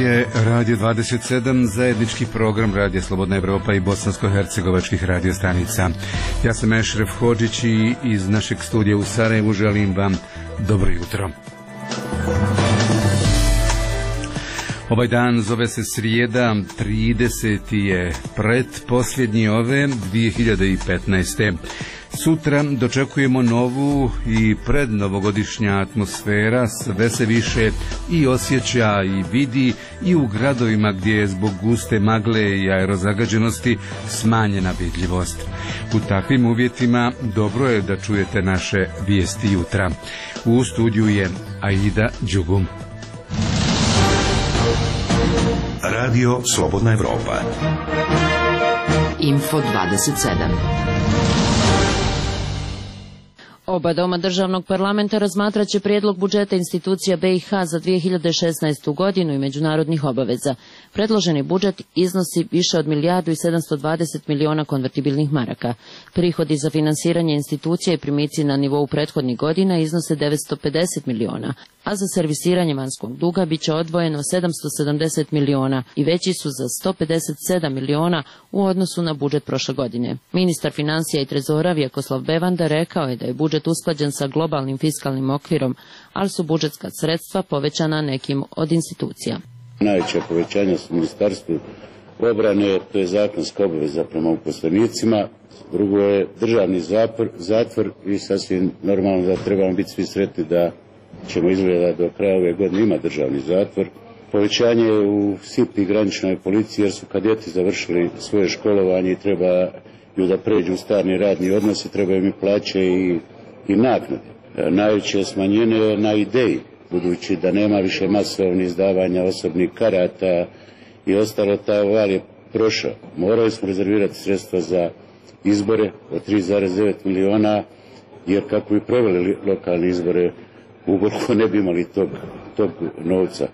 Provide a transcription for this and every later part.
je Radio 27, zajednički program Radija Slobodna Evropa i bosansko-hercegovačkih radiostanica. Ja sam Ešref Hodžić i iz našeg studija u Sarajevu želim vam dobro jutro. Ovaj dan zove se srijeda, 30. je pretposljednji ove 2015. Sutra dočekujemo novu i prednovogodišnja atmosfera, sve se više i osjeća i vidi i u gradovima gdje je zbog guste magle i aerozagađenosti smanjena vidljivost. U takvim uvjetima dobro je da čujete naše vijesti jutra. U studiju je Aida Đugum. Radio Slobodna Evropa. Info 27. Oba doma državnog parlamenta razmatrat će prijedlog budžeta institucija BiH za 2016. godinu i međunarodnih obaveza. Predloženi budžet iznosi više od 1.720 miliona konvertibilnih maraka. Prihodi za finansiranje institucija i primici na nivou prethodnih godina iznose 950 miliona, a za servisiranje vanjskog duga bit će odvojeno 770 miliona i veći su za 157 miliona u odnosu na budžet prošle godine. Ministar financija i trezora Vjekoslav Bevanda rekao je da je budžet usklađen sa globalnim fiskalnim okvirom, ali su budžetska sredstva povećana nekim od institucija. Najveće povećanje su Ministarstvu obrane, to je zakonska obaveza prema uposlenicima. Drugo je državni zatvor i sasvim normalno da trebamo biti svi sretni da ćemo izgledati do kraja ove godine ima državni zatvor. Povećanje u SIP i graničnoj policiji jer su kadeti završili svoje školovanje i treba da pređu u stalni radni odnos i treba im i plaće i naknade. Najveće smanjenje na ideji, budući da nema više masovnih izdavanja osobnih karata i ostalo, taj val je prošao. Morali smo rezervirati sredstva za izbore od 3,9 miliona, jer kako bi proveli lokalne izbore, ukoliko ne bi imali tog novca.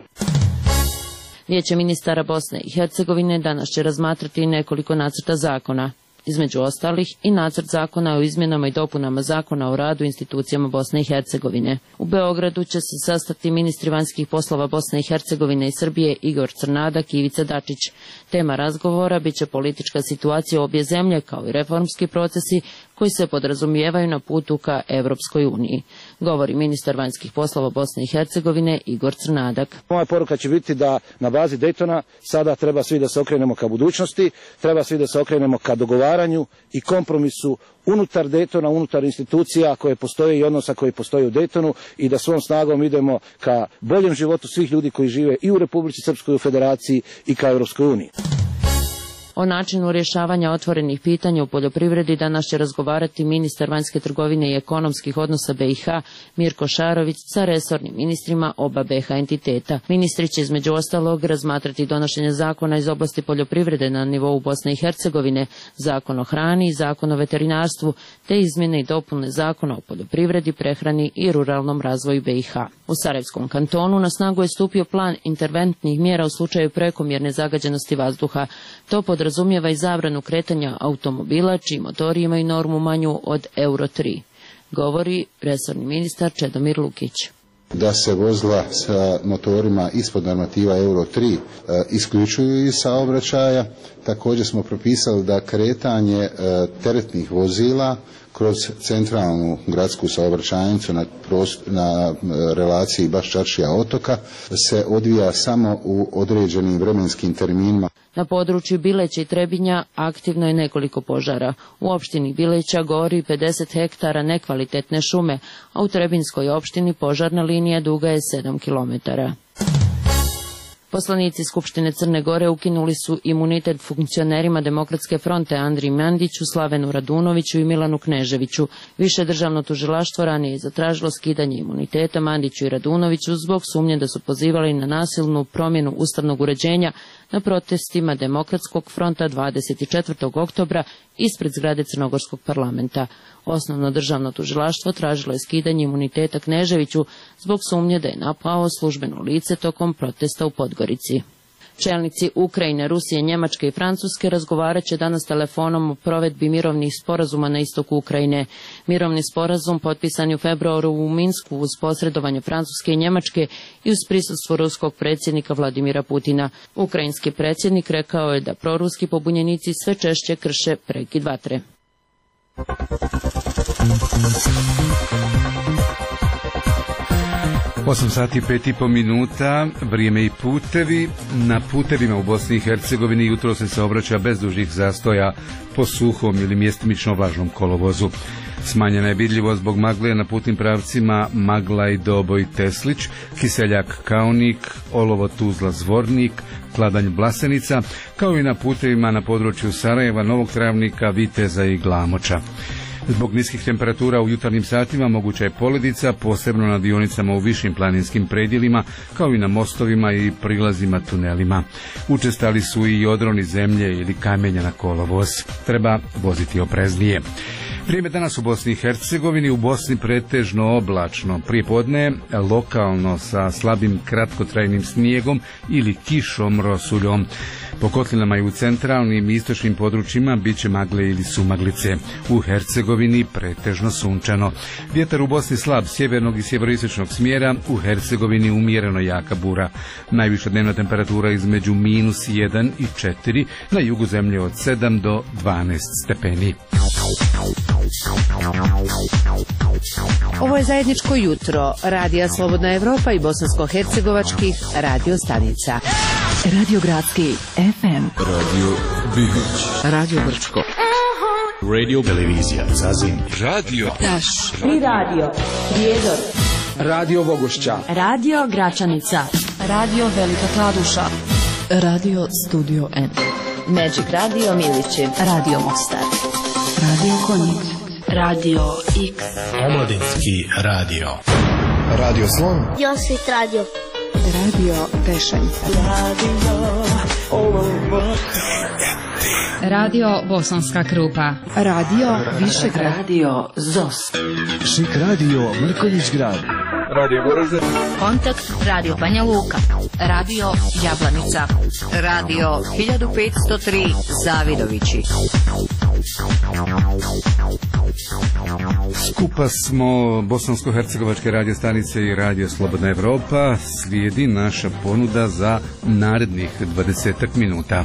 Vijeće ministara Bosne i Hercegovine danas će razmatrati nekoliko nacrta zakona. Između ostalih i nacrt zakona o izmjenama i dopunama zakona o radu institucijama Bosne i Hercegovine. U Beogradu će se sastati ministri vanjskih poslova Bosne i Hercegovine i Srbije Igor Crnadak i Ivica Dačić. Tema razgovora biće politička situacija u obje zemlje kao i reformski procesi koji se podrazumijevaju na putu ka Evropskoj uniji. Govori ministar vanjskih poslova Bosne i Hercegovine Igor Crnadak. Moja poruka će biti da na bazi Daytona sada treba svi da se okrenemo ka budućnosti, treba svi da se okrenemo ka dogovaranju i kompromisu unutar Daytona, unutar institucija koje postoje i odnosa koji postoje u Daytonu i da svom snagom idemo ka boljem životu svih ljudi koji žive i u Republici Srpskoj, u Federaciji i ka Europskoj uniji. O načinu rješavanja otvorenih pitanja u poljoprivredi danas će razgovarati ministar vanjske trgovine i ekonomskih odnosa BiH Mirko Šarović sa resornim ministrima oba BiH entiteta. Ministri će između ostalog razmatrati donošenje zakona iz oblasti poljoprivrede na nivou Bosne i Hercegovine, zakon o hrani i zakon o veterinarstvu, te izmjene i dopune zakona o poljoprivredi, prehrani i ruralnom razvoju BiH. U Sarajevskom kantonu na snagu je stupio plan interventnih mjera u slučaju prekomjerne zagađenosti vazduha. To podrazumijeva i zabranu kretanja automobila čiji motori imaju normu manju od Euro 3. Govori resorni ministar Čedomir Lukić. Da se vozila sa motorima ispod normativa Euro 3 isključuju iz saobraćaja. Također smo propisali da kretanje teretnih vozila kroz centralnu gradsku saobraćajnicu na relaciji Baščaršija otoka se odvija samo u određenim vremenskim terminima. Na području Bileća i Trebinja aktivno je nekoliko požara. U opštini Bileća gori 50 hektara nekvalitetne šume, a u Trebinskoj opštini požarna linija duga je 7 kilometara. Poslanici Skupštine Crne Gore ukinuli su imunitet funkcionerima Demokratske fronte Andriji Mandiću, Slavenu Radunoviću i Milanu Kneževiću. Više državno tužilaštvo ranije je zatražilo skidanje imuniteta Mandiću i Radunoviću zbog sumnje da su pozivali na nasilnu promjenu ustavnog uređenja na protestima Demokratskog fronta 24. oktobra ispred zgrade Crnogorskog parlamenta. Osnovno državno tužilaštvo tražilo je skidanje imuniteta Kneževiću zbog sumnje da je napao službeno lice tokom protesta u Podgorici. Čelnici Ukrajine, Rusije, Njemačke i Francuske razgovarat će danas telefonom o provedbi mirovnih sporazuma na istoku Ukrajine. Mirovni sporazum potpisan je u februaru u Minsku uz posredovanje Francuske i Njemačke i uz prisustvo ruskog predsjednika Vladimira Putina. Ukrajinski predsjednik rekao je da proruski pobunjenici sve češće krše prekid vatre. 8 sati i 5,5 minuta, vrijeme i putevi. Na putevima u Bosni i Hercegovini jutro se saobraća bez dužih zastoja po suhom ili mjestimično vlažnom kolovozu. Smanjena je vidljivost zbog magle na putnim pravcima Maglaj, Doboj, Teslić, Kiseljak, Kaunik, Olovo, Tuzla, Zvornik, Kladanj, Blasenica, kao i na putevima na području Sarajeva, Novog Travnika, Viteza i Glamoča. Zbog niskih temperatura u jutarnjim satima moguća je poledica, posebno na dionicama u višim planinskim predjelima, kao i na mostovima i prilazima tunelima. Učestali su i odroni zemlje ili kamenja na kolovoz. Treba voziti opreznije. Vrijeme danas u Bosni i Hercegovini, u Bosni pretežno oblačno, prijepodne lokalno sa slabim kratkotrajnim snijegom ili kišom, rosuljom. Po kotlinama i u centralnim i istočnim područjima bit će magle ili sumaglice. U Hercegovini pretežno sunčano. Vjetar u Bosni slab sjevernog i sjeveroistočnog smjera, u Hercegovini umjereno jaka bura. Najviša dnevna temperatura između -1 i 4, na jugu zemlje od 7 do 12 stepeni. Ovo je zajedničko jutro Radija Slobodna Evropa i bosansko-hercegovačkih radio stanica. Radio Gradski FM, Radio Bihoć, Radio Brčko, Radio Televizija Zazin, Radio Taš I radio Prijedor, Radio Vogošća, Radio Gračanica, Radio Velika Kladuša, Radio Studio N, Magic Radio Milići, Radio Mostar, Radio Konjic, Radio X, Omladinski radio, Radio Slon, Josvit Radio, Radio Tešanj, Radio Bosanska Krupa, Radio Višegrad, Radio ZOS, Šik Radio Mrkonjić Grad, Radio Goražde, Kontakt Radio Banja Luka, Radio Jablanica, Radio 1503 Zavidovići. Skupa smo bosansko-hercegovačke radio stanice i Radio Slobodna Evropa. Slijedi naša ponuda za narednih 20 minuta.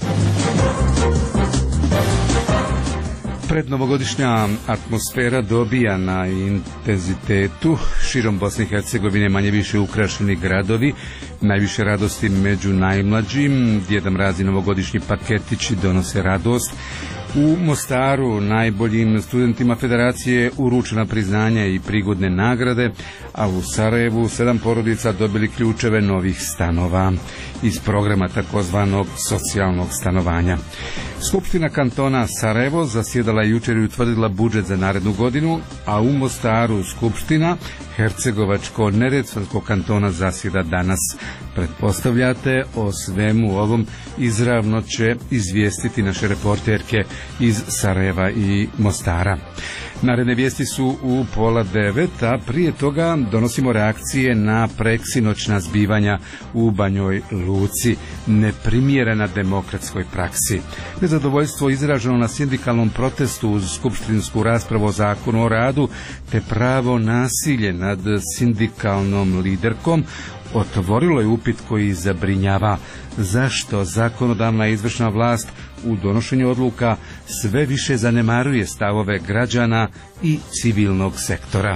Prednovogodišnja atmosfera dobija na intenzitetu. Širom Bosne i Hercegovine manje više ukrašeni gradovi, najviše radosti među najmlađim. Djeda Mraz i novogodišnji paketići donose radost. U Mostaru najboljim studentima federacije uručena priznanja i prigodne nagrade, a u Sarajevu 7 porodica dobili ključeve novih stanova iz programa takozvanog socijalnog stanovanja. Skupština kantona Sarajevo zasjedala jučer i utvrdila budžet za narednu godinu, a u Mostaru Skupština Hercegovačko-neretvanskog kantona zasjeda danas. Pretpostavljate, o svemu ovom izravno će izvijestiti naše reporterke iz Sarajeva i Mostara. Naredne vijesti su u 8:30, a prije toga donosimo reakcije na preksinoćna zbivanja u Banjoj Luci, neprimjerena demokratskoj praksi. Nezadovoljstvo izraženo na sindikalnom protestu uz skupštinsku raspravu o zakonu o radu, te pravo nasilje nad sindikalnom liderkom otvorilo je upit koji zabrinjava. Zašto zakonodavna i izvršna vlast u donošenju odluka sve više zanemaruje stavove građana i civilnog sektora?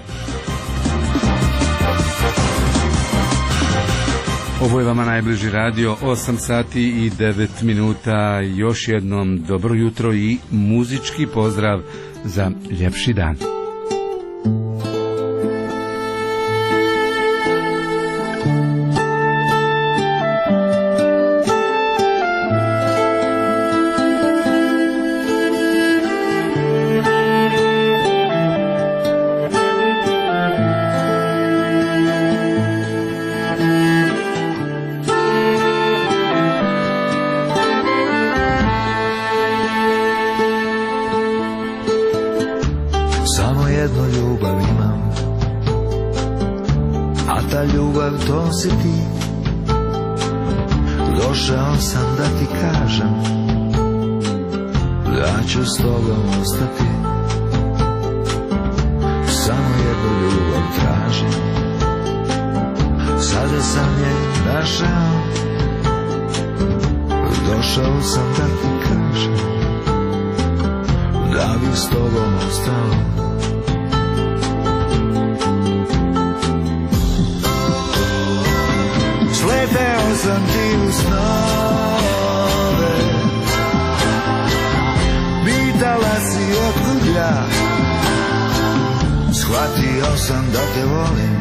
Ovo je vama najbliži radio, 8 sati i 9 minuta. Još jednom dobro jutro i muzički pozdrav za ljepši dan. Došao sam da ti kažem da ću s tobom ostati. Samo jednu ljubav tražim, sada sam je našao. Došao sam da ti kažem da bih s tobom ostao. Sleteo sam ti u snove, pitala si otkud ja, shvatio sam da te volim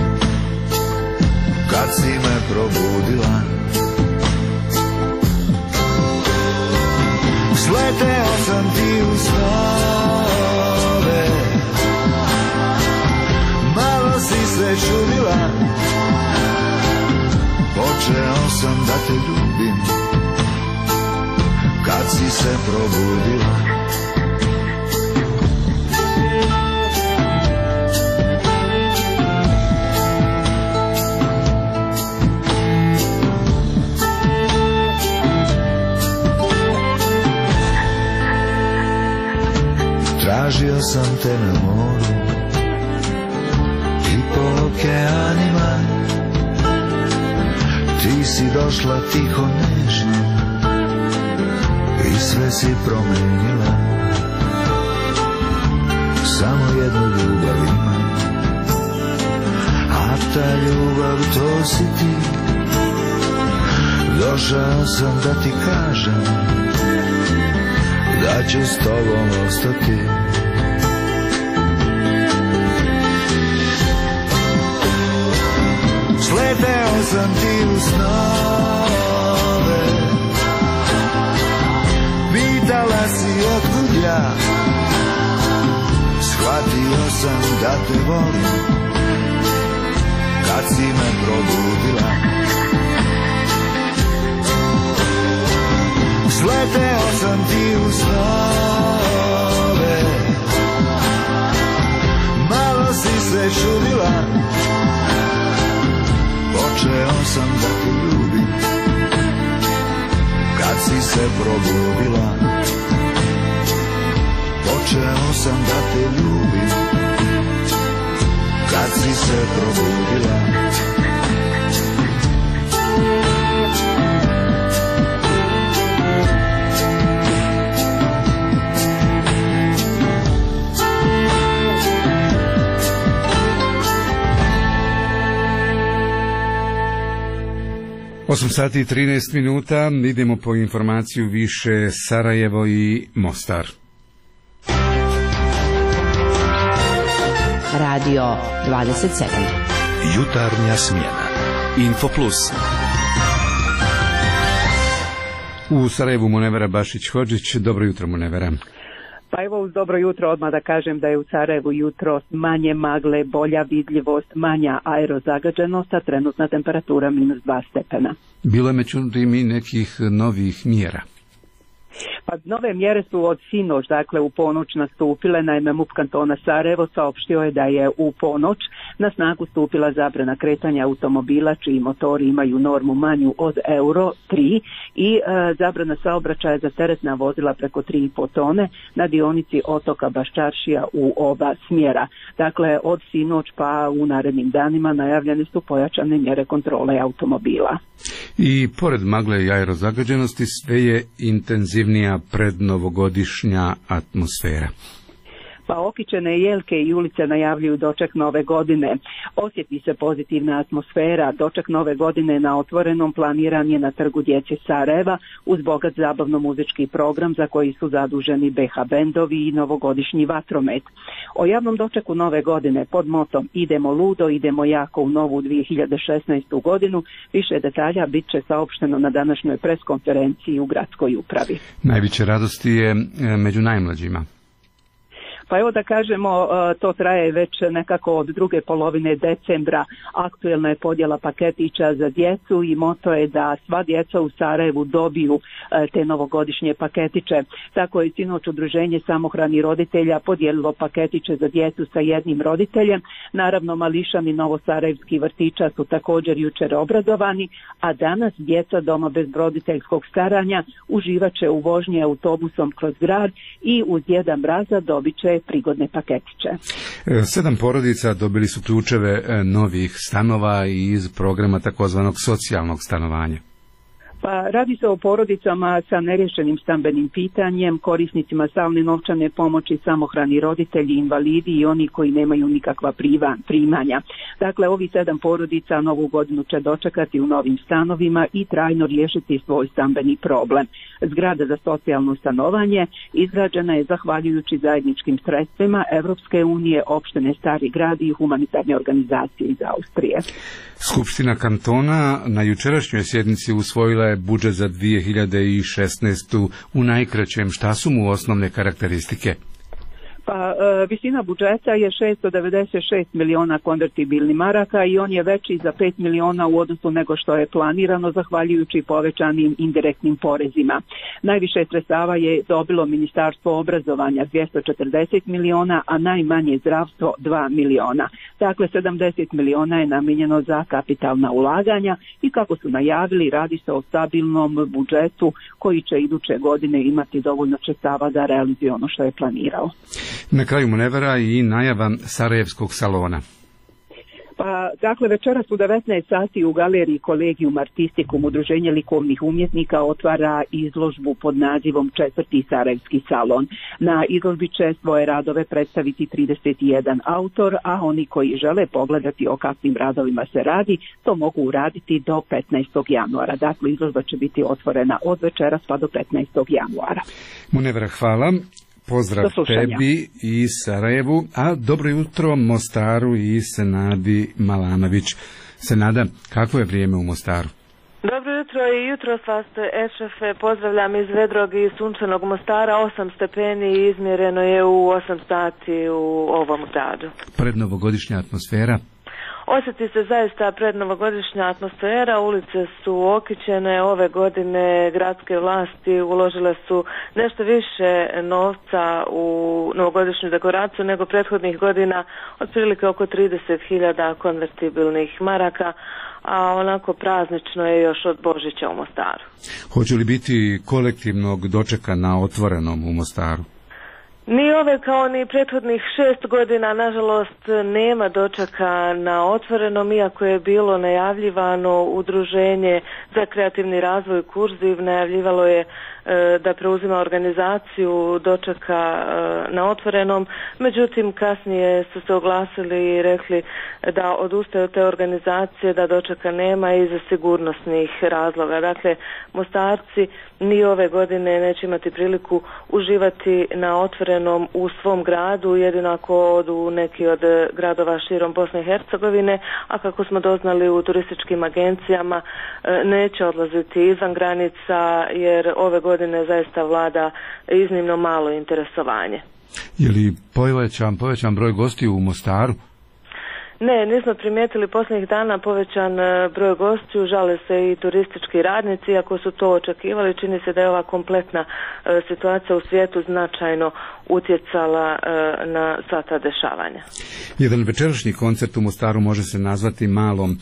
kad si me probudila. Sleteo sam ti u snove, malo si se čudila, počeo sam da te ljubim kad si se probudila. Tražio sam te na moru i po okeanima, ti si došla tiho nežno i sve si promenila. Samo jednu ljubav imam, a ta ljubav to si ti. Došao sam da ti kažem da ću s tobom ostati. Sleteo sam ti u snove, pitala si otkud ja, shvatio sam da te volim kad si me probudila. Sleteo sam ti u snove, malo si se čudila, počeo sam da te ljubim kad si se probudila. Počeo sam da te ljubim kad si se probudila. 8 sati i 13 minuta, idemo po informaciju više Sarajevo i Mostar. Radio 27. Jutarnja smjena. Info Plus. U Sarajevu Munevera Bašić-Hodžić. Dobro jutro, Munevera. Pa evo, uz dobro jutro odmah da kažem da je u Sarajevu jutro manje magle, bolja vidljivost, manja aerozagađenost, a trenutna temperatura -2 stepena. Bilo je međutim i nekih novih mjera. Pa nove mjere su od sinoć, dakle u ponoć nastupile. Naime, MUP kantona Sarajevo saopštio je da je u ponoć na snagu stupila zabrana kretanja automobila čiji motori imaju normu manju od Euro 3 i zabrana saobraćaja za teretna vozila preko 3,5 tone na dionici otoka Baščaršija u oba smjera. Dakle, od sinoć pa u narednim danima najavljene su pojačane mjere kontrole automobila. I pored magle i aerozagađenosti sve je intenzivnija prednovogodišnja atmosfera. Pa okićene jelke i ulice najavljuju doček nove godine. Osjeti se pozitivna atmosfera. Doček nove godine na otvorenom planiran je na Trgu djece Sarajeva uz bogat zabavno-muzički program za koji su zaduženi BH bendovi i novogodišnji vatromet. O javnom dočeku nove godine pod motom Idemo ludo, idemo jako u novu 2016. godinu više detalja bit će saopšteno na današnjoj preskonferenciji u gradskoj upravi. Najveće radosti je među najmlađima. Pa evo da kažemo, to traje već nekako od druge polovine decembra. Aktuelna je podjela paketića za djecu i moto je da sva djeca u Sarajevu dobiju te novogodišnje paketiće. Tako je sinoć udruženje samohranih roditelja podijelilo paketiće za djecu sa jednim roditeljem. Naravno, mališani novosarajevski vrtića su također jučer obradovani, a danas djeca doma bez roditeljskog staranja uživat će u vožnji autobusom kroz grad i uz Djeda Mraza dobit će prigodne paketiće. 7 porodica dobili su ključeve novih stanova iz programa takozvanog socijalnog stanovanja. Pa radi se o porodicama sa nerješenim stambenim pitanjem, korisnicima stalne novčane pomoći, samohrani roditelji, invalidi i oni koji nemaju nikakva primanja. Dakle, ovi 7 porodica novu godinu će dočekati u novim stanovima i trajno riješiti svoj stambeni problem. Zgrada za socijalno stanovanje izgrađena je zahvaljujući zajedničkim sredstvima Evropske unije, opštine Stari grad i humanitarne organizacije iz Austrije. Skupština kantona na jučerašnjoj sjednici usvojila je budžet za 2016. U najkraćem, šta su mu osnovne karakteristike? Pa visina budžeta je 696 miliona konvertibilnih maraka i on je veći za 5 miliona u odnosu nego što je planirano zahvaljujući povećanim indirektnim porezima. Najviše sredstava je dobilo Ministarstvo obrazovanja 240 miliona, a najmanje zdravstvo 2 miliona. Dakle, 70 miliona je namijenjeno za kapitalna ulaganja i kako su najavili, radi se o stabilnom budžetu koji će iduće godine imati dovoljno sredstava da realizuje ono što je planirao. Na kraju Munevera i najava Sarajevskog salona. Pa, dakle, večeras u 19 sati u galeriji Kolegium Artisticum udruženje likovnih umjetnika otvara izložbu pod nazivom 4. Sarajevski salon. Na izložbi će svoje radove predstaviti 31 autor, a oni koji žele pogledati o kakvim radovima se radi, to mogu uraditi do 15. januara. Dakle, izložba će biti otvorena od večeras pa do 15. januara. Munevera, hvala. Pozdrav tebi i Sarajevu, a dobro jutro Mostaru i Senadi Malanović. Senada, kakvo je vrijeme u Mostaru? Dobro jutro i jutro vas, Ešrefe, pozdravljam iz vedrog i sunčanog Mostara. 8 stepeni izmjereno je u 8 sati u ovom gradu. Prednovogodišnja atmosfera? Osjeti se zaista prednovogodišnja atmosfera, ulice su okićene, ove godine gradske vlasti uložile su nešto više novca u novogodišnju dekoraciju nego prethodnih godina, otprilike oko 30.000 konvertibilnih maraka, a onako praznično je još od Božića u Mostaru. Hoće li biti kolektivnog dočeka na otvorenom u Mostaru? Ni ove kao ni prethodnih 6 godina, nažalost, nema dočeka na otvorenom, iako je bilo najavljivano udruženje za kreativni razvoj Kurziv, najavljivalo je da preuzima organizaciju dočeka na otvorenom, međutim kasnije su se oglasili i rekli da odustaju te organizacije, da dočeka nema iz sigurnosnih razloga. Dakle, Mostarci ni ove godine neće imati priliku uživati na otvorenom u svom gradu, jedino ako odu u neki od gradova širom Bosne i Hercegovine, a kako smo doznali u turističkim agencijama, neće odlaziti izvan granica, jer ove godine zaista vlada iznimno malo interesovanje. Je li povećan broj gostiju u Mostaru? Ne, nismo primijetili posljednjih dana povećan broj gostiju, žale se i turistički radnici, iako su to očekivali, čini se da je ova kompletna situacija u svijetu značajno utjecala na sva ta dešavanja. Jedan večerašnji koncert u Mostaru može se nazvati malom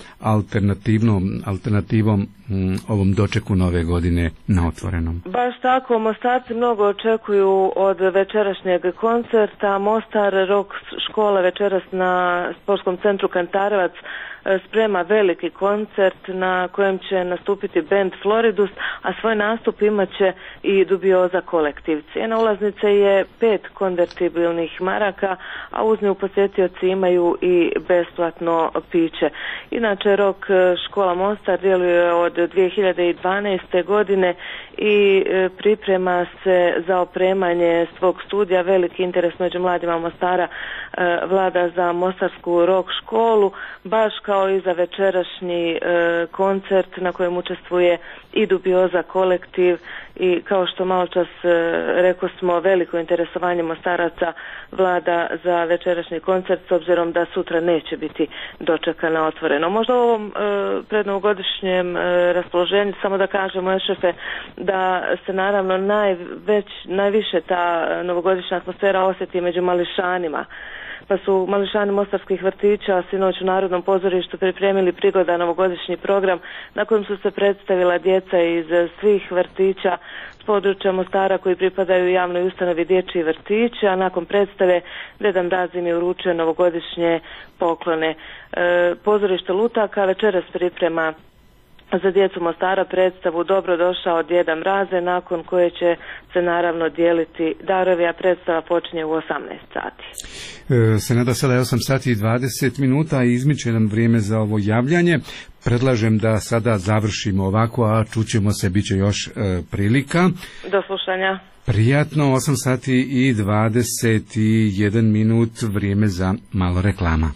alternativom ovom dočeku nove godine na otvorenom. Baš tako, Mostarci mnogo očekuju od večerašnjeg koncerta. Mostar Rock škola večeras na sportskom centru Kantarevac sprema veliki koncert na kojem će nastupiti band Floridus, a svoj nastup imat će i Dubioza kolektiv. Cijena ulaznice je 5 konvertibilnih maraka, a uz nju posjetioci imaju i besplatno piće. Inače, Rock škola Mostar djeluje od 2012. godine i priprema se za opremanje svog studija. Veliki interes među mladima Mostara vlada za mostarsku rock školu, baš kao kao i za večerašnji koncert na kojem učestvuje i Dubioza kolektiv i kao što malo čas rekao smo, veliko interesovanje Mostaraca vlada za večerašnji koncert s obzirom da sutra neće biti dočeka na Otvoreno. Možda u ovom prednovogodišnjem raspoloženju samo da kažemo, šefe, da se naravno najviše ta novogodišnja atmosfera osjeti među mališanima. Pa su mališani mostarskih vrtića sinoć u Narodnom pozorištu pripremili prigodan novogodišnji program na kojem su se predstavila djeca iz svih vrtića s područja Mostara koji pripadaju javnoj ustanovi Dječji vrtić, a nakon predstave Deda Mraz im je uručio novogodišnje poklone. Pozorište Lutaka večeras priprema za djecu Mostara predstavu Dobro došao Djeda Mraze, nakon koje će se naravno dijeliti darovi, a predstava počinje u 18 sati. Senada, sada je 8 sati i 20 minuta i izmiče nam vrijeme za ovo javljanje. Predlažem da sada završimo ovako, a čućemo se, bit će još prilika. Do slušanja. Prijatno, 8 sati i 21 minut, vrijeme za malo reklama.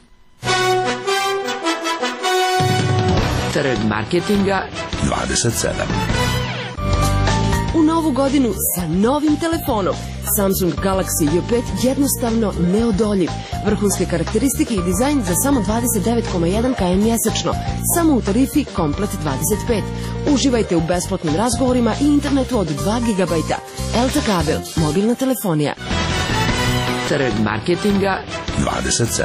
Trg marketinga 27. U novu godinu sa novim telefonom. Samsung Galaxy J5 jednostavno neodoljiv. Vrhunske karakteristike i dizajn za samo 29,1 km mjesečno. Samo u tarifi Komplet 25. Uživajte u besplatnim razgovorima i internetu od 2 GB. Elta kabel, mobilna telefonija. Trg marketinga 27.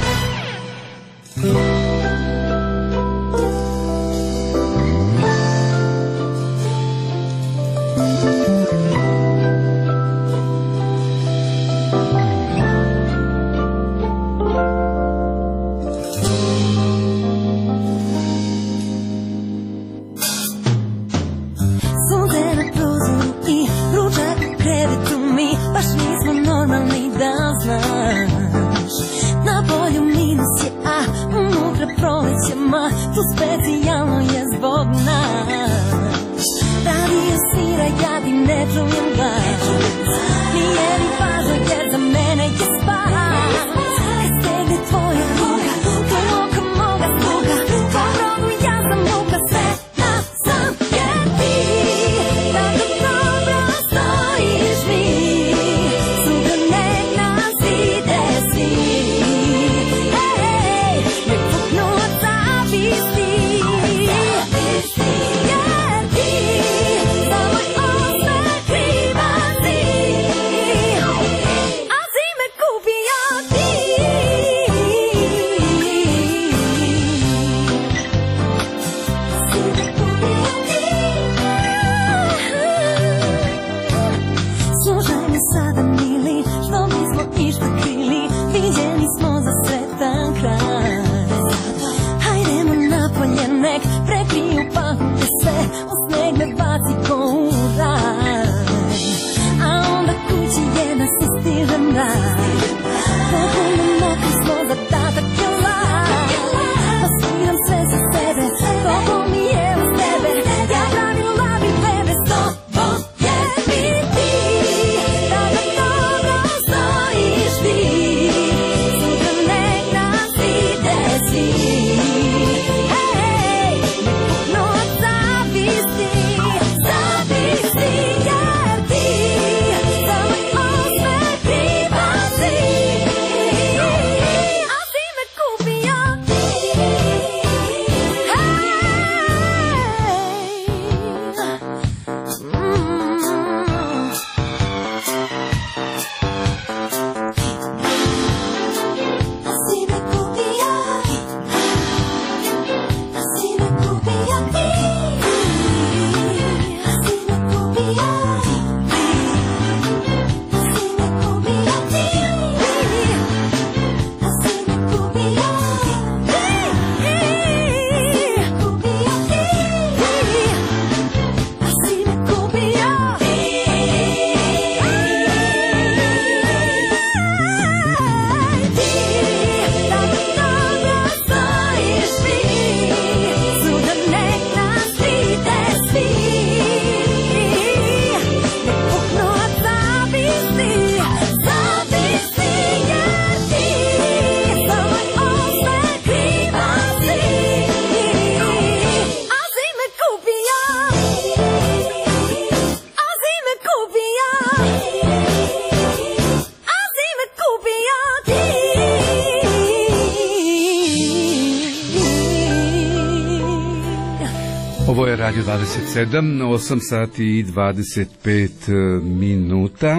Tu specijalno je zbog nas. Radio svira, ja ti ne čujem glas. Nije mi važno jer za mene je spas. Kad stegne tvoja ruka, tvoj oka moga sluga, tvoj rodu ja sam muka, sve na sam jer ti tako dobro stojiš mi. Sutra nek nas ide svi. Ej, nek puknu od zavisti. Jer ti za moj osmeh kriva si. Radio 27, 8 sati i 25 minuta.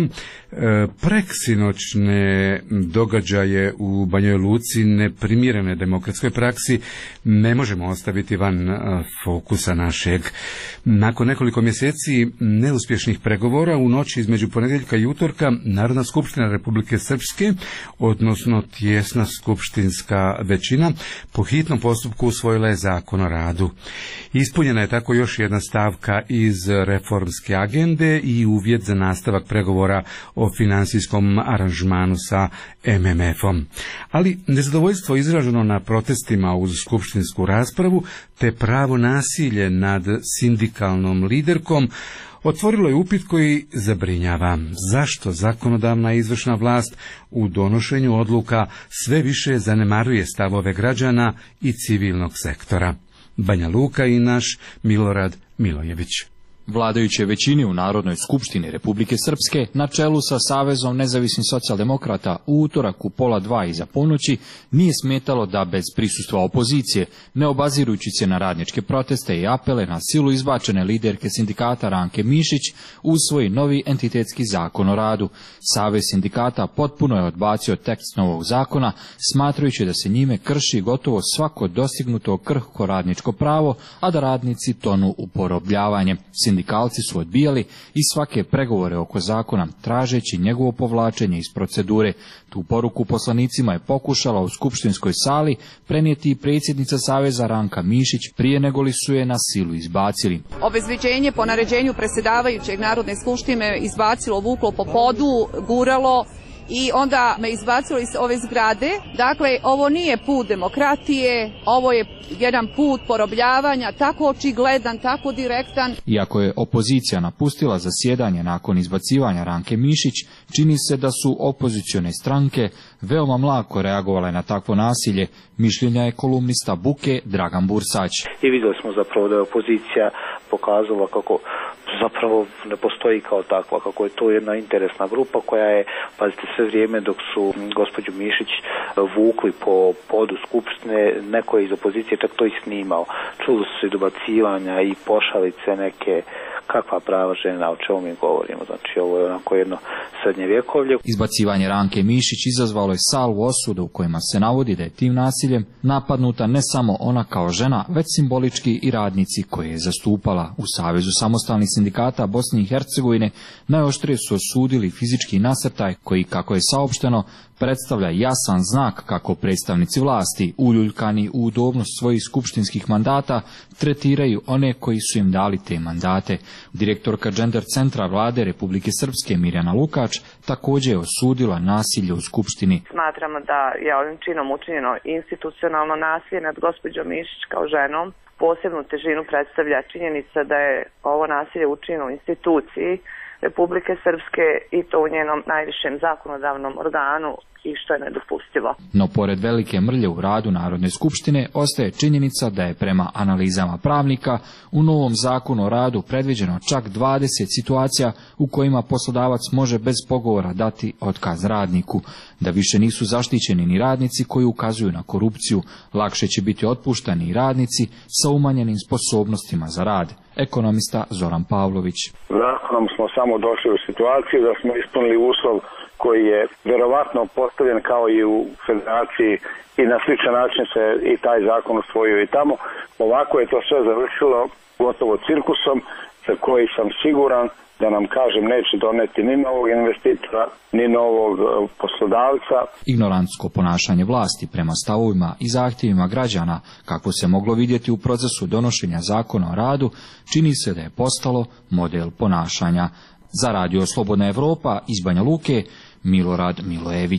Preksinoćne događaje u Banjoj Luci neprimjerene demokratskoj praksi ne možemo ostaviti van fokusa našeg. Nakon nekoliko mjeseci neuspješnih pregovora u noći između ponedjeljka i utorka Narodna skupština Republike Srpske, odnosno tijesna skupštinska većina, po hitnom postupku usvojila je Zakon o radu. Ispunjena je tako još jedna stavka iz reformske agende i uvjet za nastavak pregovora o financijskom aranžmanu sa MMF-om. Ali nezadovoljstvo izraženo na protestima uz skupštinsku raspravu te pravo nasilje nad sindikalnom liderkom otvorilo je upit koji zabrinjava. Zašto zakonodavna i izvršna vlast u donošenju odluka sve više zanemaruje stavove građana i civilnog sektora? Banja Luka i naš Milorad Milojević. Vladajuće većine u Narodnoj skupštini Republike Srpske na čelu sa Savezom nezavisnih socijaldemokrata u utorak u 1:30 iza ponoći nije smetalo da bez prisustva opozicije, ne obazirujući se na radničke proteste i apele na silu izbačene liderke sindikata Ranke Mišić, usvoji novi entitetski zakon o radu. Savez sindikata potpuno je odbacio tekst novog zakona, smatrajući da se njime krši gotovo svako dostignuto krhko radničko pravo, a da radnici tonu u porobljavanje. Sindikalci su odbijali i svake pregovore oko zakona, tražeći njegovo povlačenje iz procedure. Tu poruku poslanicima je pokušala u skupštinskoj sali prenijeti i predsjednica Saveza Ranka Mišić prije nego li su je na silu izbacili. Obezbeđenje po naređenju predsjedavajućeg Narodne skupštine izbacilo, vuklo po podu, guralo i onda me izbacilo iz ove zgrade. Dakle, ovo nije put demokratije, ovo je jedan put porobljavanja, tako očigledan, tako direktan. Iako je opozicija napustila zasjedanje nakon izbacivanja Ranke Mišić, čini se da su opozicione stranke veoma mlako reagovale na takvo nasilje, mišljenja je kolumnista Buke Dragan Bursać. I vidjeli smo zapravo da je opozicija pokazala kako zapravo ne postoji kao takva, kako je to jedna interesna grupa koja je, pazite, sve vrijeme dok su gospođu Mišić vukli po podu skupštine, neko je iz opozicije čak to i snimao. Čuli su se dobacivanja i pošalice neke, kakva prava žena, o čemu mi govorimo. Znači, ovo je onako jedno srednjevjekovlje. Izbacivanje Ranke Mišić izazvalo je salvu osuda u kojima se navodi da je tim nasiljem napadnuta ne samo ona kao žena, već simbolički i radnici koje je zastupala. U Savezu samostalnih sindikata Bosne i Hercegovine najoštrije su osudili fizički nasrtaj koji, kako je saopšteno, predstavlja jasan znak kako predstavnici vlasti, uljuljkani u udobnost svojih skupštinskih mandata, tretiraju one koji su im dali te mandate. Direktorka Gender centra Vlade Republike Srpske Mirjana Lukač također je osudila nasilje u skupštini. Smatramo da je ovim činom učinjeno institucionalno nasilje nad gospođom Mišić kao ženom. Posebnu težinu predstavlja činjenica da je ovo nasilje učinjeno u instituciji Republike Srpske i to u njenom najvišem zakonodavnom organu, i što je nedopustivo. No pored velike mrlje u radu Narodne skupštine ostaje činjenica da je prema analizama pravnika u novom zakonu o radu predviđeno čak 20 situacija u kojima poslodavac može bez pogovora dati otkaz radniku. Da više nisu zaštićeni ni radnici koji ukazuju na korupciju, lakše će biti otpuštani i radnici sa umanjenim sposobnostima za rad. Ekonomista Zoran Pavlović. Zakonom smo samo došli u situaciju da smo ispunili uslov koji je vjerovatno postavljen kao i u federaciji i na sličan način se i taj zakon usvojio i tamo. Ovako je to sve završilo gotovo cirkusom za koji sam siguran da nam, kažem, neće doneti ni novog investitora, ni novog poslodavca. Ignorantsko ponašanje vlasti prema stavovima i zahtjevima građana, kako se moglo vidjeti u procesu donošenja zakona o radu, čini se da je postalo model ponašanja. Za Radio Slobodna Evropa iz Banja Luke, Milorad Milojević.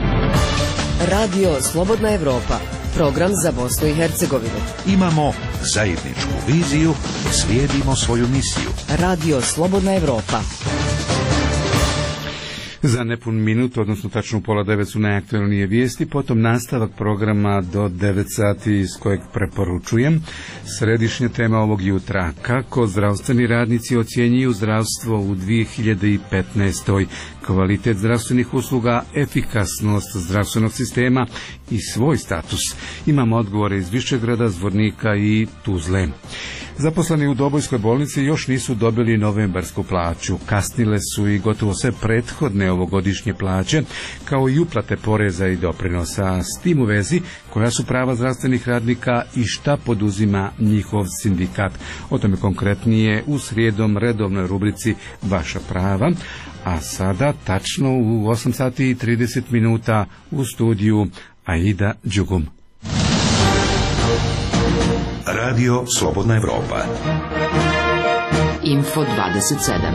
Radio Slobodna Evropa, program za Bosnu i Hercegovinu. Imamo zajedničku viziju i slijedimo svoju misiju. Radio Slobodna Evropa. Za nepun minut, odnosno tačno 8:30 su najaktualnije vijesti, potom nastavak programa do 9 sati iz kojeg preporučujem. Središnja tema ovog jutra: kako zdravstveni radnici ocjenjuju zdravstvo u 2015. kvalitet zdravstvenih usluga, efikasnost zdravstvenog sistema i svoj status. Imamo odgovore iz Višegrada, Zvornika i Tuzle. Zaposleni u Dobojskoj bolnici još nisu dobili novembarsku plaću. Kasnile su i gotovo sve prethodne ovogodišnje plaće, kao i uplate poreza i doprinosa. S tim u vezi, koja su prava zdravstvenih radnika i šta poduzima njihov sindikat. O tome konkretnije u srijedom redovnoj rubrici Vaša prava. A sada, tačno u 8 sati i 30 minuta u studiju Aida Đugum. Radio Slobodna Evropa. Info 27.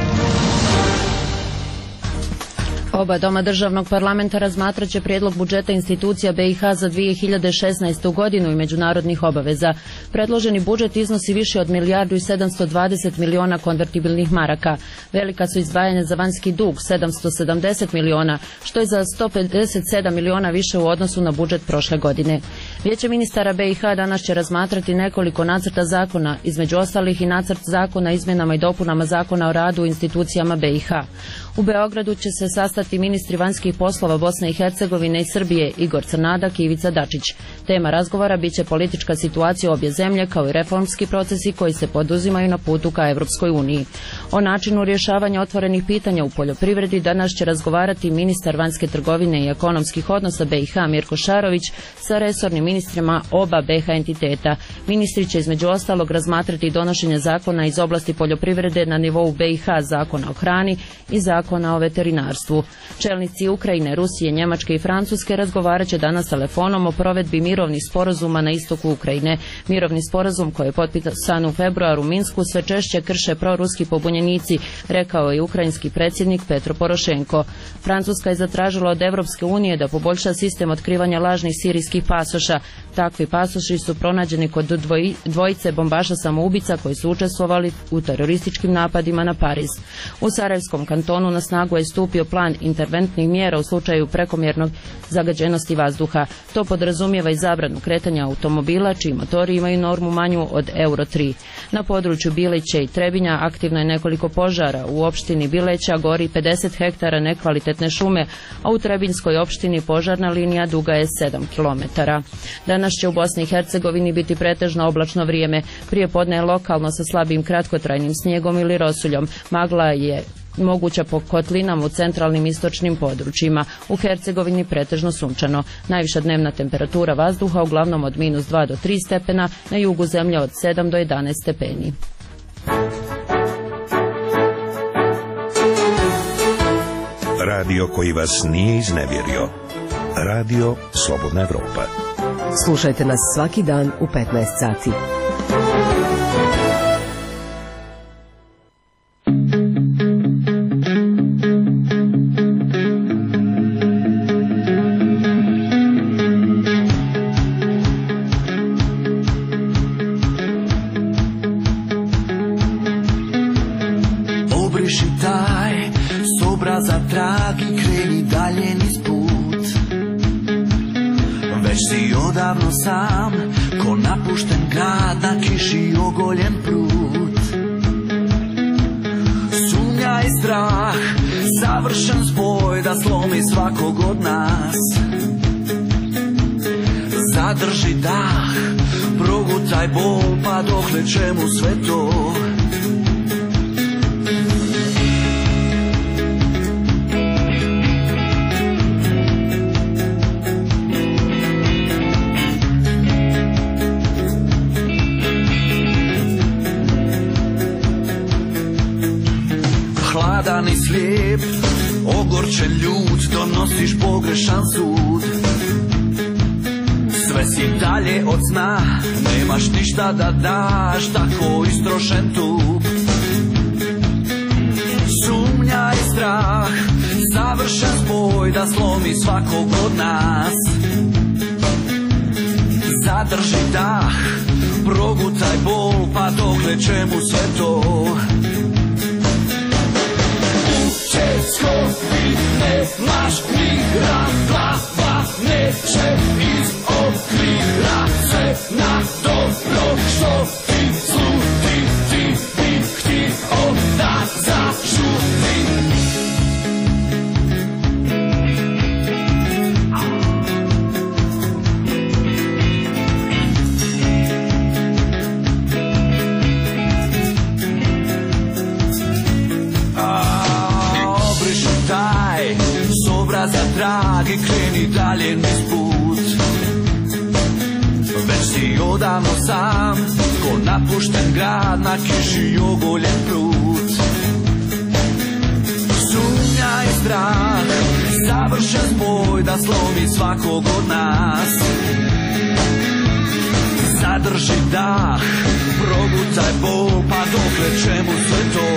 Oba doma državnog parlamenta razmatrat će prijedlog budžeta institucija BiH za 2016. godinu i međunarodnih obaveza. Predloženi budžet iznosi više od 1.720 miliona konvertibilnih maraka. Velika su izdvajanja za vanjski dug, 770 miliona, što je za 157 miliona više u odnosu na budžet prošle godine. Vijeće ministara BiH danas će razmatrati nekoliko nacrta zakona, između ostalih i nacrt zakona izmjenama i dopunama zakona o radu u institucijama BiH. U Beogradu će se sastati ministri vanjskih poslova Bosne i Hercegovine i Srbije Igor Crnadak i Ivica Dačić. Tema razgovora biće politička situacija obje zemlje kao i reformski procesi koji se poduzimaju na putu ka Evropskoj uniji. O načinu rješavanja otvorenih pitanja u poljoprivredi danas će razgovarati ministar vanjske trgovine i ekonomskih odnosa BiH Mirko Šarović sa resornim ministrima oba BiH entiteta. Ministri će između ostalog razmatrati donošenje zakona iz oblasti poljoprivrede na nivou BiH, zakona o hrani i zakona o veterinarstvu. Čelnici Ukrajine, Rusije, Njemačke i Francuske razgovarat će danas telefonom o provedbi mirovnih sporazuma na istoku Ukrajine. Mirovni sporazum koji je potpisan u februaru u Minsku sve češće krše proruski pobunjenici, rekao je ukrajinski predsjednik Petro Porošenko. Francuska je zatražila od Evropske unije da poboljša sistem otkrivanja lažnih sirijskih pasoša. Takvi pasoši su pronađeni kod dvojice bombaša samoubica koji su učestvovali u terorističkim napadima na Pariz. U Sarajevskom kantonu na snagu je stupio plan interventnih mjera u slučaju prekomjernog zagađenosti vazduha. To podrazumijeva i zabranu kretanja automobila čiji motori imaju normu manju od Euro 3. Na području Bileća i Trebinja aktivno je nekoliko požara. U opštini Bileća gori 50 hektara nekvalitetne šume, a u Trebinjskoj opštini požarna linija duga je 7 km. Danas će u Bosni i Hercegovini biti pretežno oblačno vrijeme. Prije podne je lokalno sa slabim kratkotrajnim snijegom ili rosuljom. Magla je moguća po kotlinama u centralnim istočnim područjima. U Hercegovini pretežno sunčano. Najviša dnevna temperatura vazduha uglavnom od -2 do 3 stepena, na jugu zemlje od 7 do 11 stepeni. Radio koji vas nije iznevjerio. Radio Slobodna Evropa. Slušajte nas svaki dan u 15 sati. Obriši taj s obraza trag i kreni dalje niz put. Već si odavno sam, ko napušten grad na kiši ogoljen prut. Sumnja i strah, savršen spoj da slomi svakog od nas. Zadrži dah, progutaj bol, pa dokle čemu sve to. Hladan i slijep, ogorčen ljud, donosiš pogrešan sud. Sve si dalje od sna, nemaš ništa da daš, tako istrošen tup. Sumnja i strah, savršen spoj da slomi svakog od nas. Zadrži dah, progutaj bol, pa dokle čemu sve to. Nemaš ni glava, neće iz okvira se na dobro što ti sluti, ti bi htio da zažuti. dragi, kreni dalje niz put. Već si odavno sam, ko napušten grad na kiši ogoljen prut. Sumnja i strah, savršen spoj da slomi svakog od nas. Zadrži dah, progutaj bol, pa dokle čemu sve to?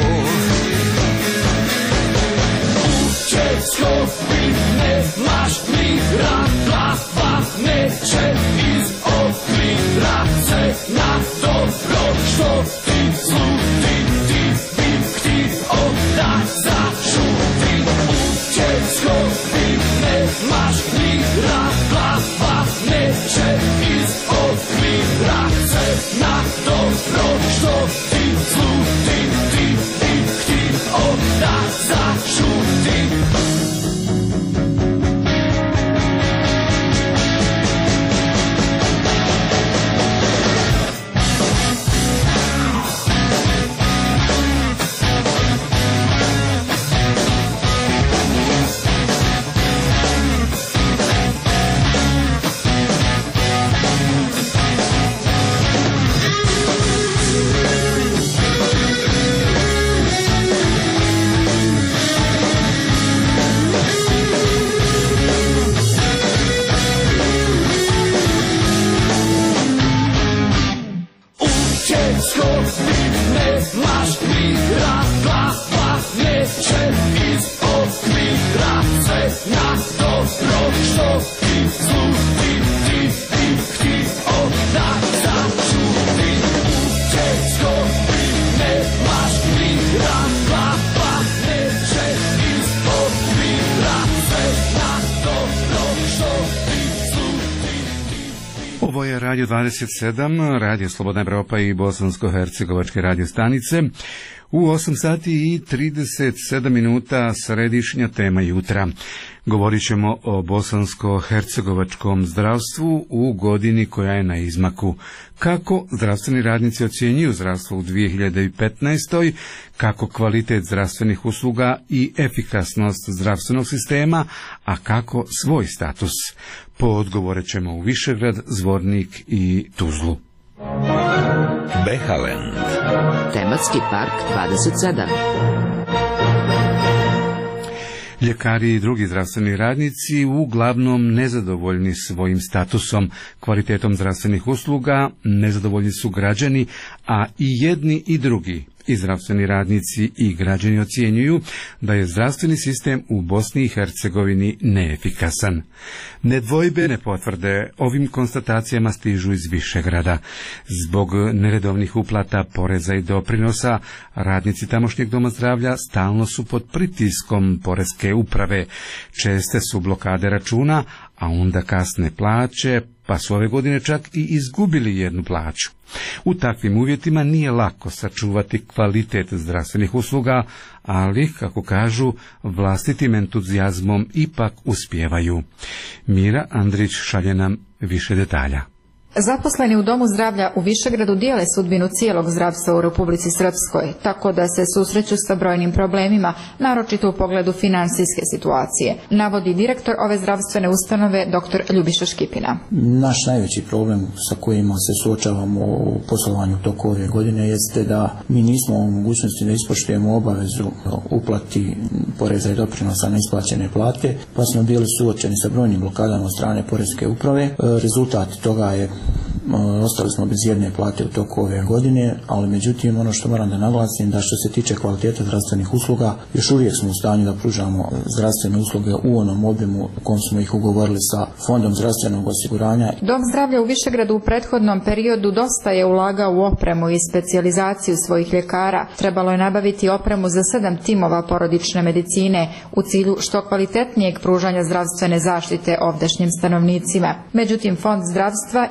Učeskovi nemaš mira, glava neće iz okvira se na dobro što ti sluti, ti bi htio da zašutim. Učeskovi nemaš mira, glava neće iz okvira se na dobro što ti sluti, ti bi htio da zašutim. Ovo je Radio 27, Radio Slobodna Evropa i bosansko-hercegovačke radio stanice. U 8 sati i 37 minuta središnja tema jutra. Govorit ćemo o bosansko-hercegovačkom zdravstvu u godini koja je na izmaku. Kako zdravstveni radnici ocjenjuju zdravstvo u 2015. Kako kvalitet zdravstvenih usluga i efikasnost zdravstvenog sistema, a kako svoj status. Po odgovore ćemo u Višegrad, Zvornik i Tuzlu. Behalend. Tematski park 27. Ljekari i drugi zdravstveni radnici uglavnom nezadovoljni svojim statusom, kvalitetom zdravstvenih usluga, nezadovoljni su građani, a i jedni i drugi, i zdravstveni radnici i građani ocjenjuju da je zdravstveni sistem u Bosni i Hercegovini neefikasan. Nedvojbene potvrde ovim konstatacijama stižu iz Višegrada. Zbog neredovnih uplata poreza i doprinosa, radnici tamošnjeg doma zdravlja stalno su pod pritiskom poreske uprave. Česte su blokade računa, a onda kasne plaće, pa su ove godine čak i izgubili jednu plaću. U takvim uvjetima nije lako sačuvati kvalitet zdravstvenih usluga, ali, kako kažu, vlastitim entuzijazmom ipak uspijevaju. Mira Andrić šalje nam više detalja. Zaposleni u Domu zdravlja u Višegradu dijele sudbinu cijelog zdravstva u Republici Srpskoj, tako da se susreću sa brojnim problemima, naročito u pogledu finansijske situacije, navodi direktor ove zdravstvene ustanove dr. Ljubiša Škipina. Naš najveći problem sa kojima se suočavamo u poslovanju toku ove godine jeste da mi nismo u mogućnosti da ispoštujemo obavezu uplati poreza i doprinosa na isplaćene plate, pa smo bili suočeni sa brojnim blokadama od strane poreske uprave. Rezultat toga je ostali smo bez jedne plate u toku ove godine, ali međutim ono što moram da naglasim da što se tiče kvaliteta zdravstvenih usluga, još uvijek smo u stanju da pružamo zdravstvene usluge u onom obimu u kom smo ih ugovorili sa Fondom zdravstvenog osiguranja. Dom zdravlja u Višegradu u prethodnom periodu dosta je ulagao u opremu i specijalizaciju svojih ljekara. Trebalo je nabaviti opremu za 7 timova porodične medicine u cilju što kvalitetnijeg pružanja zdravstvene zaštite ovdašnjim stanovnicima. Međutim, Fond zdravstva ima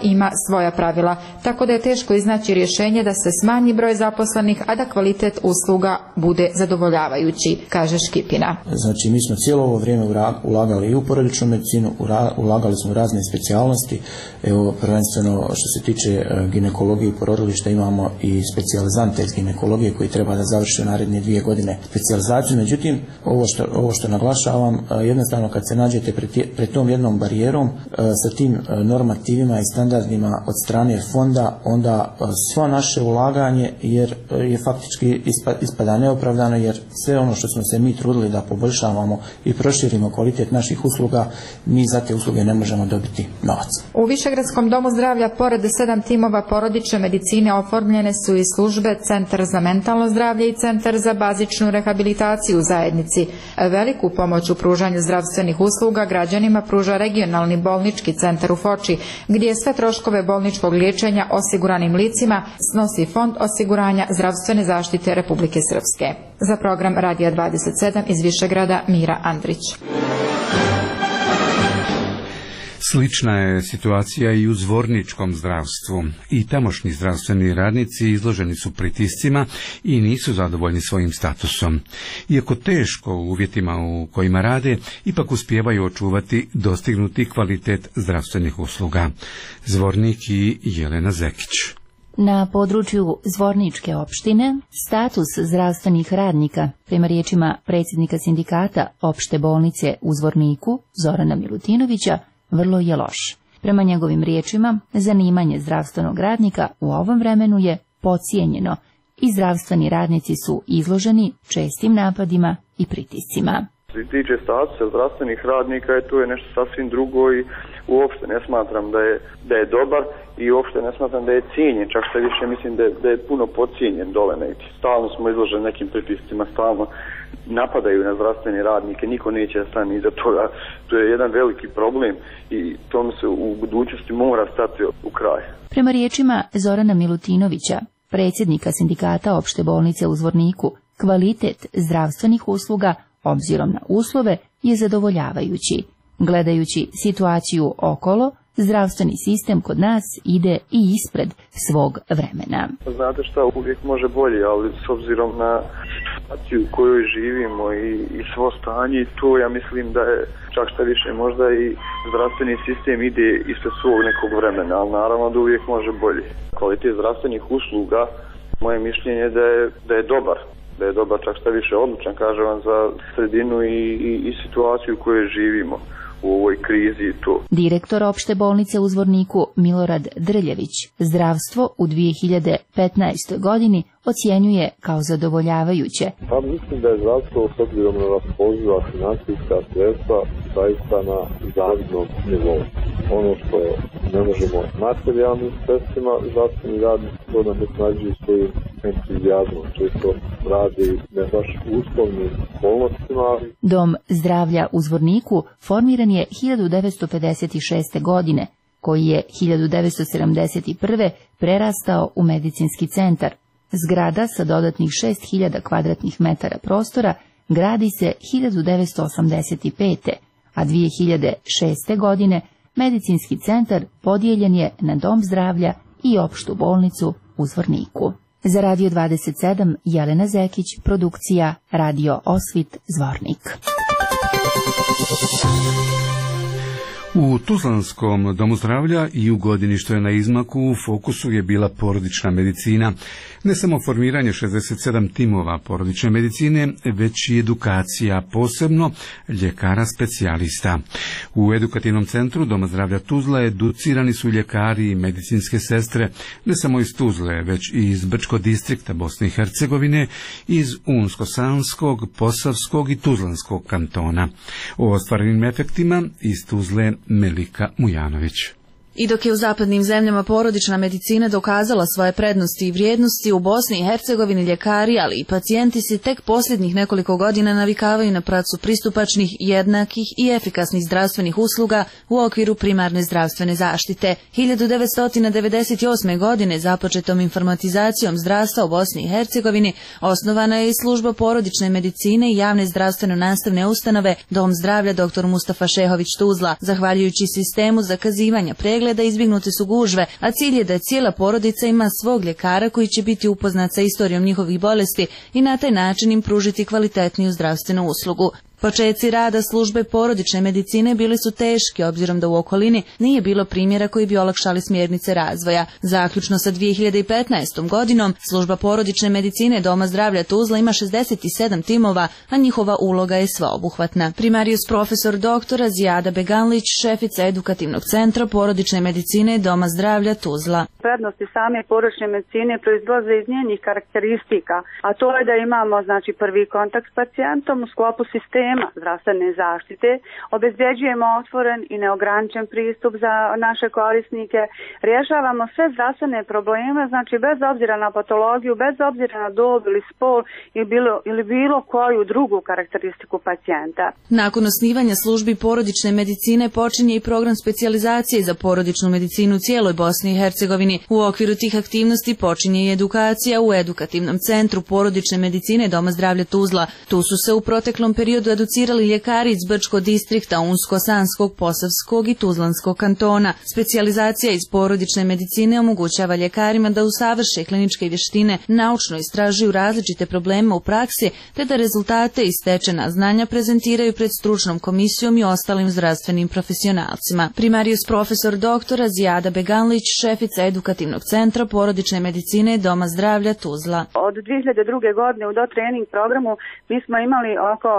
svoja pravila, tako da je teško iznaći rješenje da se smanji broj zaposlenih, a da kvalitet usluga bude zadovoljavajući, kaže Škipina. Znači, mi smo cijelo ovo vrijeme ulagali i u porodičnu medicinu, ulagali smo u razne specijalnosti. Evo, prvenstveno što se tiče ginekologije i porodilišta imamo i specijalizante iz ginekologije koji treba da završe naredne 2 godine specijalizaciju. Međutim, ovo što naglašavam, jednostavno kad se nađete pred tom jednom barijerom sa tim normativima i standardima od strane fonda, onda svo naše ulaganje jer je faktički ispada neopravdano, jer sve ono što smo se mi trudili da poboljšavamo i proširimo kvalitet naših usluga, mi za te usluge ne možemo dobiti novac. U Višegradskom domu zdravlja pored 7 timova porodične medicine oformljene su i službe Centar za mentalno zdravlje i Centar za bazičnu rehabilitaciju u zajednici. Veliku pomoć u pružanju zdravstvenih usluga građanima pruža regionalni bolnički centar u Foči, gdje sve troškove bolničkog liječenja osiguranim licima snosi Fond osiguranja zdravstvene zaštite Republike Srpske. Za program Radija 27 iz Višegrada, Mira Andrić. Slična je situacija i u zvorničkom zdravstvu. I tamošnji zdravstveni radnici izloženi su pritiscima i nisu zadovoljni svojim statusom. Iako teško u uvjetima u kojima rade, ipak uspijevaju očuvati dostignuti kvalitet zdravstvenih usluga. Zvornik i Jelena Zekić. Na području Zvorničke opštine status zdravstvenih radnika, prema riječima predsjednika sindikata opšte bolnice u Zvorniku, Zorana Milutinovića, vrlo je loš. Prema njegovim riječima, zanimanje zdravstvenog radnika u ovom vremenu je podcijenjeno i zdravstveni radnici su izloženi čestim napadima i pritiscima. Što se tiče statusa zdravstvenih radnika, to je nešto sasvim drugo i uopšte ne smatram da je dobar i uopšte ne smatram da je cijenjen, čak što više mislim da je puno podcijenjen dole negdje. Stalno smo izloženi nekim pritiscima, stalno napadaju na zdravstvene radnike, niko neće da stane iza toga. To je jedan veliki problem i tome se u budućnosti mora stati u kraj. Prema riječima Zorana Milutinovića, predsjednika sindikata opšte bolnice u Zvorniku, kvalitet zdravstvenih usluga obzirom na uslove je zadovoljavajući. Gledajući situaciju okolo, zdravstveni sistem kod nas ide i ispred svog vremena. Znate šta, uvijek može bolje, ali s obzirom na situaciju u kojoj živimo i svo stanje, to ja mislim da je čak šta više možda i zdravstveni sistem ide ispred svog nekog vremena, ali naravno da uvijek može bolje. Kvalitet zdravstvenih usluga, moje mišljenje je da je dobar. Da je dobar, čak šta više odličan, kažem vam, za sredinu i situaciju u kojoj živimo u ovoj krizi i to. Direktor opšte bolnice u Zvorniku Milorad Drljević zdravstvo u 2015. godini ocjenjuje kao zadovoljavajuće. Pa mislim da je zdravstvo s obzirom na raspoloživa financijska sredstva zaista na zavidnom nivou. Ono što ne možemo materijalnim sredstvima, zdravstveni radnici to nam snađuju svojim entuzijazmom, često radi ne baš u uslovnim okolnostima. Dom zdravlja u Zvorniku formiran je 1956. godine, koji je 1971. prerastao u medicinski centar. Zgrada sa dodatnih 6000 kvadratnih metara prostora gradi se 1985. a 2006. godine medicinski centar podijeljen je na dom zdravlja i opštu bolnicu u Zvorniku. Za Radio 27 Jelena Zekić, produkcija Radio Osvit, Zvornik. U Tuzlanskom domu zdravlja i u godini što je na izmaku u fokusu je bila porodična medicina. Ne samo formiranje 67 timova porodične medicine, već i edukacija, posebno ljekara specijalista. U edukativnom centru Doma zdravlja Tuzla educirani su ljekari i medicinske sestre, ne samo iz Tuzle, već i iz Brčkog distrikta Bosne i Hercegovine, iz Unsko-Sanskog, Posavskog i Tuzlanskog kantona. O ostvarenim efektima iz Tuzle Melika Mujanović. I dok je u zapadnim zemljama porodična medicina dokazala svoje prednosti i vrijednosti, u Bosni i Hercegovini ljekari, ali i pacijenti se tek posljednjih nekoliko godina navikavaju na praksu pristupačnih, jednakih i efikasnih zdravstvenih usluga u okviru primarne zdravstvene zaštite. 1998. godine započetom informatizacijom zdravstva u Bosni i Hercegovini osnovana je i služba porodične medicine i javne zdravstveno-nastavne ustanove Dom zdravlja dr. Mustafa Šehović Tuzla. Zahvaljujući sistemu zakazivanja pregleda pregleda izbjegnuti su gužve, a cilj je da cijela porodica ima svog ljekara koji će biti upoznat sa istorijom njihovih bolesti i na taj način im pružiti kvalitetniju zdravstvenu uslugu. Počeci rada službe porodične medicine bili su teški, obzirom da u okolini nije bilo primjera koji bi olakšali smjernice razvoja. Zaključno sa 2015. godinom, služba porodične medicine Doma zdravlja Tuzla ima 67 timova, a njihova uloga je sveobuhvatna. Primarius profesor doktora Zijada Beganlić, šefica edukativnog centra porodične medicine Doma zdravlja Tuzla. Prednosti same porodične medicine proizlaze iz njenih karakteristika, a to je da imamo prvi kontakt s pacijentom u sklopu sistema zdravstvene zaštite, obezbeđujemo otvoren i neograničen pristup za naše korisnike, rješavamo sve zdravstvene probleme, bez obzira na patologiju, bez obzira na dob ili spol ili bilo koju drugu karakteristiku pacijenta. Nakon osnivanja službi porodične medicine počinje i program specijalizacije za porodičnu medicinu u cijeloj Bosni i Hercegovini. U okviru tih aktivnosti počinje i edukacija u edukativnom centru porodične medicine Doma zdravlja Tuzla. Tu su se u proteklom periodu educirali ljekari iz Brčkog distrikta, Unsko-Sanskog, Posavskog i Tuzlanskog kantona. Specijalizacija iz porodične medicine omogućava ljekarima da usavrše kliničke vještine, naučno istražuju različite probleme u praksi, te da rezultate i stečena znanja prezentiraju pred stručnom komisijom i ostalim zdravstvenim profesionalcima. Primarius profesor doktora Zijada Beganlić, šefica edukativnog centra porodične medicine Doma zdravlja Tuzla. Od 2002. godine u trening programu mi smo imali oko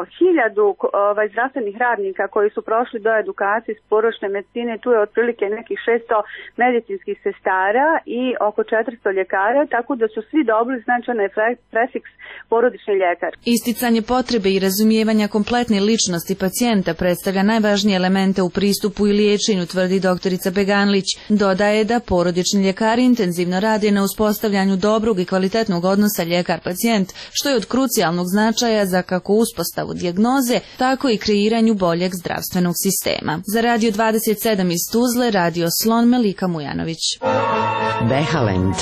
1000 zdravstvenih radnika koji su prošli do edukacije iz porodične medicine. Tu je otprilike nekih 600 medicinskih sestara i oko 400 ljekara, tako da su svi dobili značajan prefiks porodični ljekar. Isticanje potrebe i razumijevanja kompletne ličnosti pacijenta predstavlja najvažnije elemente u pristupu i liječenju, tvrdi doktorica Beganlić. Dodaje da porodični ljekari intenzivno rade na uspostavljanju dobrog i kvalitetnog odnosa ljekar-pacijent, što je od krucijalnog značaja za kako uspostavu dijagnoze, tako i kreiranju boljeg zdravstvenog sistema. Za Radio 27 iz Tuzle, Radio Slon, Melika Mujanović. Behalend.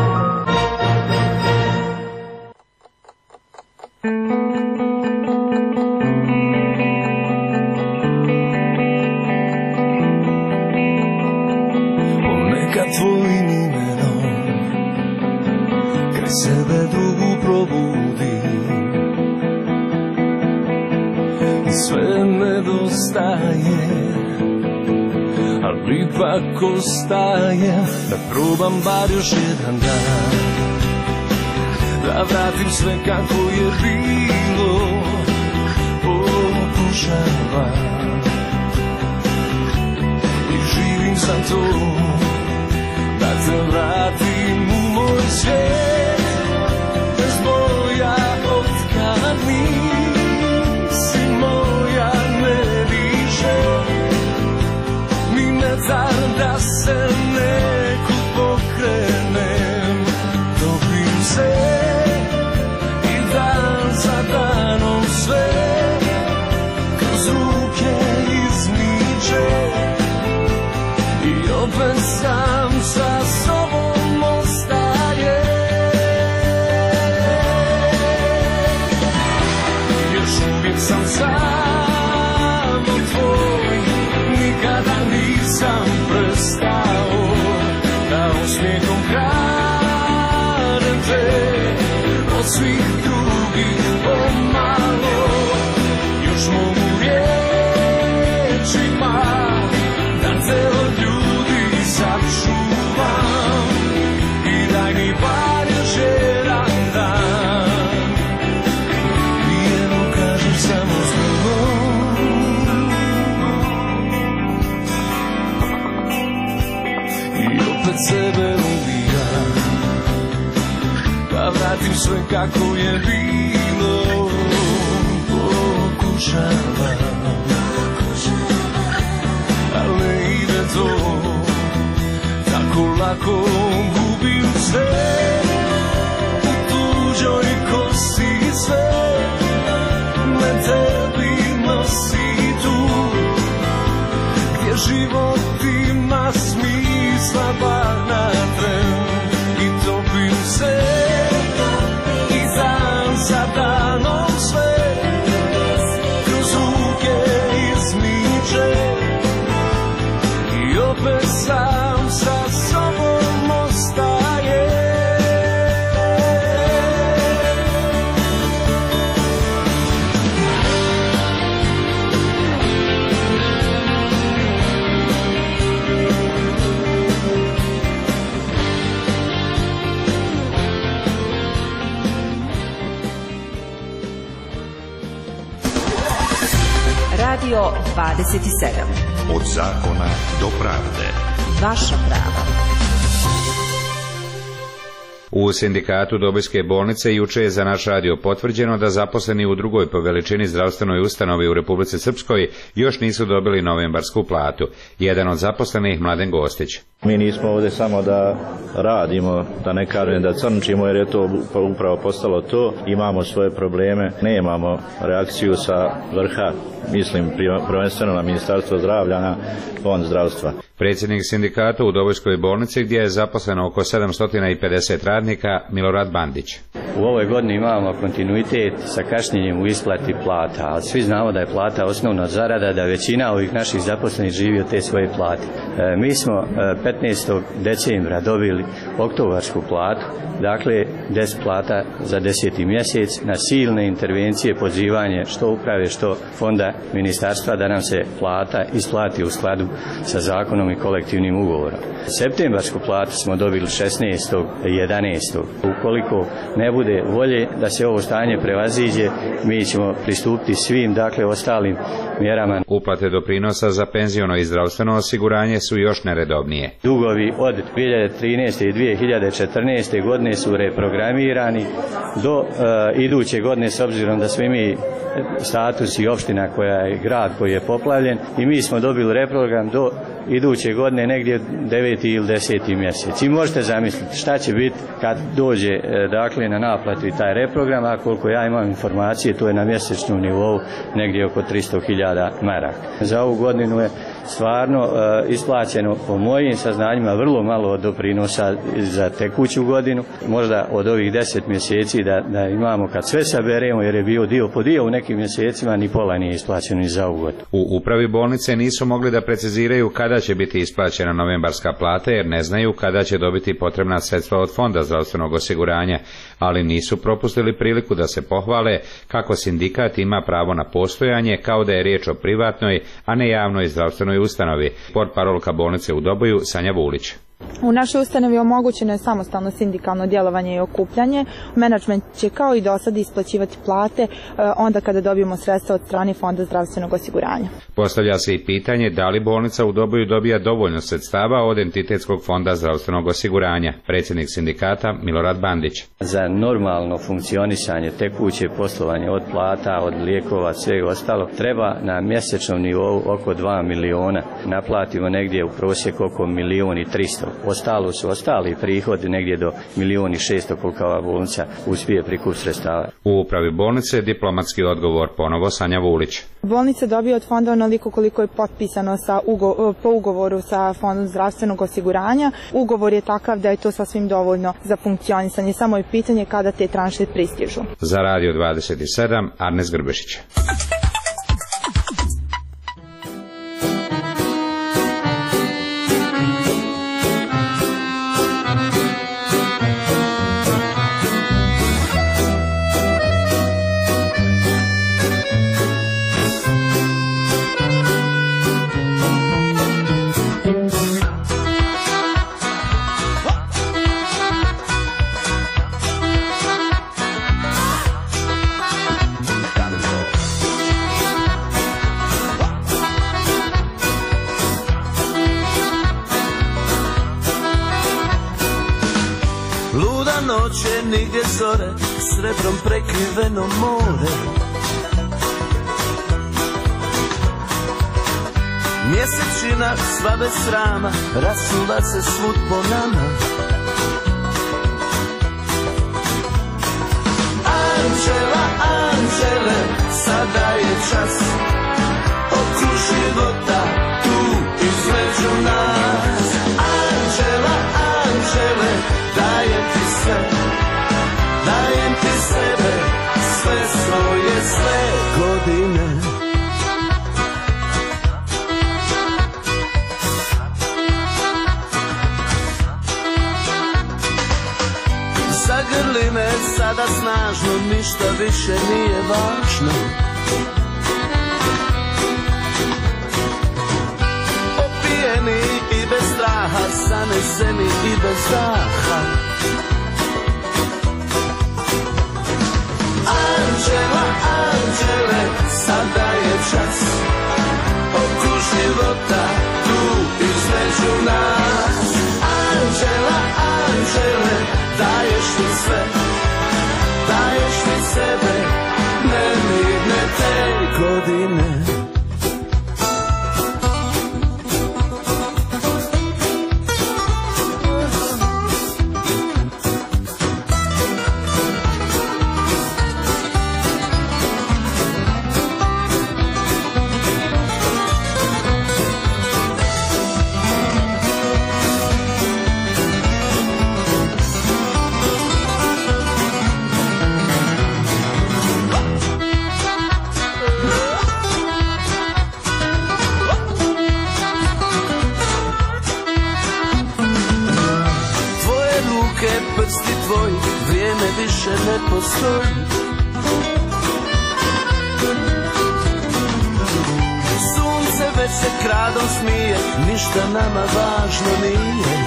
Neka tvojim imenom kraj sebe drugu probudi, sve nedostaje, ali ipak ostaje da probam bar još jedan dan, da vratim sve kako je bilo. Pokušavam i živim za to, da te vratim u moj svijet, bez boja od kamni. Da se nekud pokrenem, dobim se i dan za danom sve kroz ruke izmiče i opet sam sa sobom ostaje. Još uvijek sam samo tvoj, nikada nisam prestao da osmijehom hranim te od svih drugih pomalo. Još mogu riječima da te od ljudi sačuvam i daj mi bar još jedan dan i evo kažem samo sebe ubijam, da vratim sve kako je bilo. Pokušavam, ali ne ide to tako lako, gubim sve u tuđoj kosi, sve me tebi nosi tu, gdje život ima smisla bar na tren, i topim se i dan za danom sve kroz ruke izmiče i opet sam Radio 27. Od zakona do pravde. Vaša prava. U sindikatu Dobojske bolnice juče je za naš radio potvrđeno da zaposleni u drugoj po veličini zdravstvenoj ustanovi u Republici Srpskoj još nisu dobili novembarsku platu. Jedan od zaposlenih Mladen Gostić. Mi nismo ovdje samo da radimo, da ne kažem da crnčimo, jer je to upravo postalo to. Imamo svoje probleme, nemamo reakciju sa vrha, mislim prvenstveno na Ministarstvo zdravlja, na Fond zdravstva. Predsjednik sindikata u Dobojskoj bolnici, gdje je zaposleno oko 750 radnika, Milorad Bandić. U ovoj godini imamo kontinuitet sa kašnjenjem u isplati plata, ali svi znamo da je plata osnovna zarada, da većina ovih naših zaposlenih živi od te svoje plate. Mi smo 15. decembra dobili oktobarsku platu, dakle 10 plata za 10. mjesec, na silne intervencije, pozivanje što uprave, što fonda ministarstva da nam se plata isplati u skladu sa zakonom i kolektivnim ugovorom. Septembarsku platu smo dobili 16.11. Ukoliko ne bude volje da se ovo stanje prevaziđe, mi ćemo pristupiti svim, dakle, ostalim mjerama. Uplate doprinosa za penziono i zdravstveno osiguranje su još neredovnije. Dugovi od 2013. i 2014. godine su reprogramirani do iduće godine, s obzirom da svi mi status i opština koja je grad koji je poplavljen, i mi smo dobili reprogram do iduće godine negdje 9. ili 10. mjesec. I možete zamisliti šta će biti kad dođe dakle na naplatu i taj reprogram, a koliko ja imam informacije, to je na mjesečnom nivou negdje oko 300.000 maraka. Za ovu godinu je stvarno isplaćeno po mojim saznanjima vrlo malo od doprinosa za tekuću godinu, možda od ovih 10 mjeseci da imamo kad sve saberemo, jer je bio dio po dio u nekim mjesecima, ni pola nije isplaćeno ni za ovu godinu. U upravi bolnice nisu mogli da preciziraju kada će biti isplaćena novembarska plata, jer ne znaju kada će dobiti potrebna sredstva od Fonda zdravstvenog osiguranja, ali nisu propustili priliku da se pohvale kako sindikat ima pravo na postojanje, kao da je riječ o privatnoj, a ne javnoj zdravstvenoj ustanovi. Portparolka bolnice u Doboju Sanja Vulić. U našoj ustanovi omogućeno je samostalno sindikalno djelovanje i okupljanje. Menadžment će kao i do sada isplaćivati plate onda kada dobijemo sredstva od strane Fonda zdravstvenog osiguranja. Postavlja se i pitanje da li bolnica u Doboju dobija dovoljno sredstava od Entitetskog fonda zdravstvenog osiguranja. Predsjednik sindikata Milorad Bandić. Za normalno funkcionisanje, tekuće poslovanje od plata, od lijekova, sve ostalo, treba na mjesečnom nivou oko 2 miliona. Naplatimo negdje u prosjeku oko 1.300.000. Ostalo su ostali prihodi negdje do 1.600.000 koliko ova bolnica uspije prikupiti sredstava. U upravi bolnice diplomatski odgovor ponovo Sanja Vulić. Bolnica dobije od fonda onoliko koliko je potpisano po ugovoru sa Fondom zdravstvenog osiguranja. Ugovor je takav da je to sasvim dovoljno za funkcionisanje. Samo je pitanje kada te tranše pristižu. Za Radio 27 Arnes Grbešić. Nigdje zore, srebrom prekriveno more. Mjesečina sva bez srama rasuva se svud po nama. Anđela, anđele, sada je čas oko života tu između nas. Anđela, anđele, dajem ti sve, dajem ti sebe, sve svoje, sve godine. Zagrli me sada snažno, ništa više nije važno. Opijeni i bez straha, zaneseni i bez daha. Anđela, anđele, sada je čas godine. Prsti tvoji, vrijeme više ne postoji. Sunce već se kradom smije, ništa nama važno nije.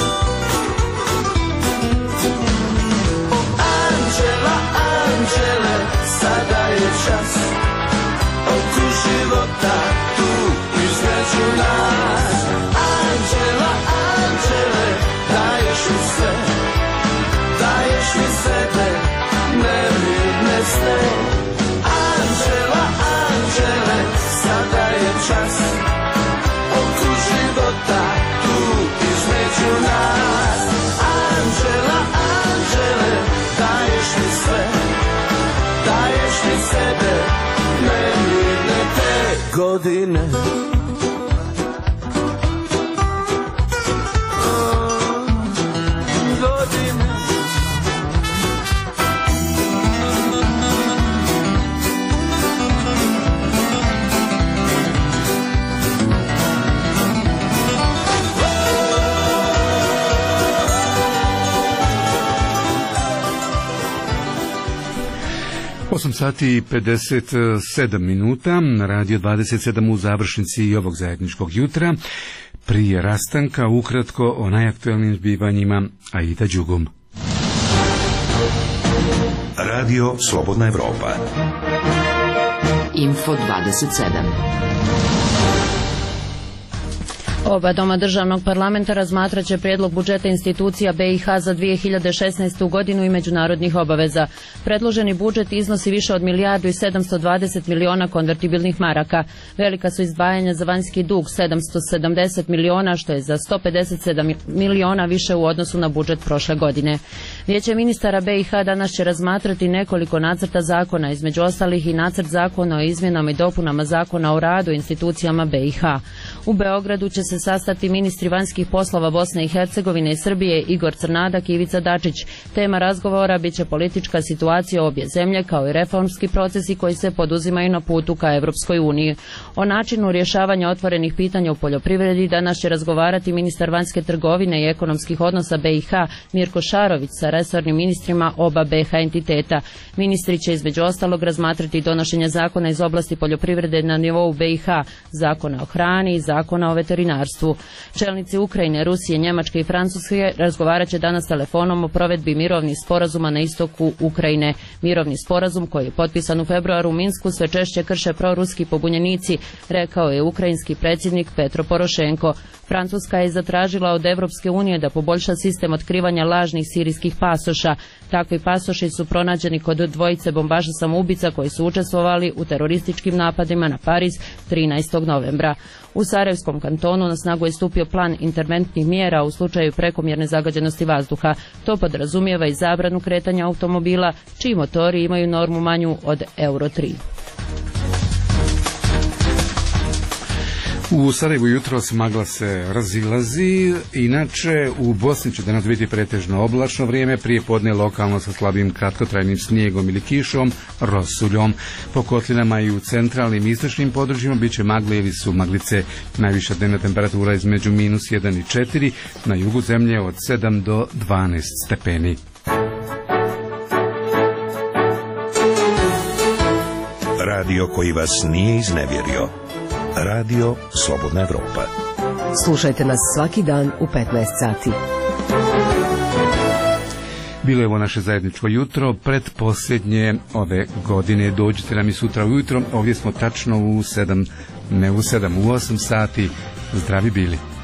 O Anđela, Anđele, sada je čas. Oko života tu između nas. Anđela, Anđele, daješ mi sve. Daješ mi sebe, nemirne sne. Anđela, Anđele, sada je čas. Oko života tu između nas. Anđela, Anđele, daješ mi sve. Daješ mi sebe, nemirne te godine. Osam sati i 57 minuta, radio 27 u završnici i ovog zajedničkog jutra. Prije rastanka ukratko o najaktuelnim zbivanjima Aida Đugum. Radio Slobodna Evropa. Info 27. Oba doma državnog parlamenta razmatraće prijedlog budžeta institucija BiH za 2016. godinu i međunarodnih obaveza. Predloženi budžet iznosi više od 1.720 miliona konvertibilnih maraka. Velika su izdvajanja za vanjski dug 770 miliona, što je za 157 miliona više u odnosu na budžet prošle godine. Vijeće ministara BiH danas će razmatrati nekoliko nacrta zakona, između ostalih i nacrt zakona o izmjenama i dopunama zakona o radu institucijama BiH. U Beogradu će se sastati ministri vanjskih poslova Bosne i Hercegovine i Srbije Igor Crnadak i Ivica Dačić. Tema razgovora biće politička situacija obje zemlje kao i reformski procesi koji se poduzimaju na putu ka Evropskoj uniji. O načinu rješavanja otvorenih pitanja u poljoprivredi danas će razgovarati ministar vanjske trgovine i ekonomskih odnosa BiH Mirko Šarović sa resornim ministrima oba BiH entiteta. Ministri će između ostalog razmatrati donošenje zakona iz oblasti poljoprivrede na nivou BiH, zakona o hrani i zakona o veterinarstvu. Čelnici Ukrajine, Rusije, Njemačke i Francuske razgovarat će danas telefonom o provedbi mirovnih sporazuma na istoku Ukrajine. Mirovni sporazum koji je potpisan u februaru u Minsku sve češće krše proruski pobunjenici, rekao je ukrajinski predsjednik Petro Porošenko. Francuska je zatražila od Evropske unije da poboljša sistem otkrivanja lažnih sirijskih pasoša. Takvi pasoši su pronađeni kod dvojice bombaša samoubica koji su učestvovali u terorističkim napadima na Pariz 13. novembra. U Sarajevskom kantonu na snagu je stupio plan interventnih mjera u slučaju prekomjerne zagađenosti vazduha. To podrazumijeva i zabranu kretanja automobila čiji motori imaju normu manju od Euro 3. U Sarajevu jutros magla se razilazi, inače u Bosni će danas biti pretežno oblačno vrijeme, prije podne lokalno sa slabim kratkotrajnim snijegom ili kišom, rosuljom. Po kotlinama i u centralnim i istočnim područjima bit će magle ili su maglice. Najviša dnevna temperatura između -1 i 4, na jugu zemlje od 7 do 12 stepeni. Radio koji vas nije iznevjerio. Radio Slobodna Evropa. Slušajte nas svaki dan u 15 sati. Bilo je ovo naše zajedničko jutro, pretposljednje ove godine. Dođite nam i sutra ujutro, ovdje smo tačno u 7, ne u 7, u 8 sati. Zdravi bili.